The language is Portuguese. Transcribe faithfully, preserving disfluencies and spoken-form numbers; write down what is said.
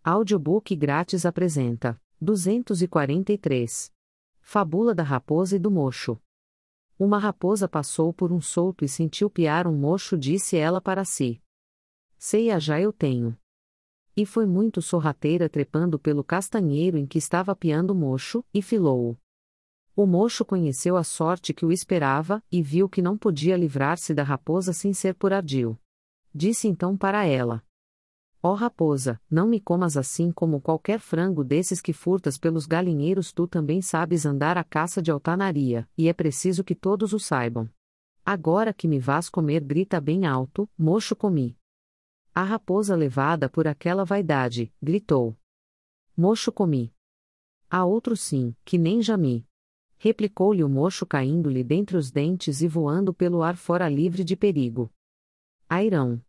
Audiobook grátis apresenta duzentos e quarenta e três. Fábula da Raposa e do Mocho. Uma raposa passou por um solto e sentiu piar um mocho, disse ela para si. Ceia já eu tenho. E foi muito sorrateira trepando pelo castanheiro em que estava piando o mocho, e filou-o. O mocho conheceu a sorte que o esperava, e viu que não podia livrar-se da raposa sem ser por ardil. Disse então para ela: Ó raposa, não me comas assim como qualquer frango desses que furtas pelos galinheiros. Tu também sabes andar à caça de altanaria, e é preciso que todos o saibam. Agora que me vás comer, grita bem alto: mocho comi. A raposa, levada por aquela vaidade, gritou: mocho comi. Há outro sim, que nem jami. Replicou-lhe o mocho, caindo-lhe dentre os dentes e voando pelo ar fora livre de perigo. Airão.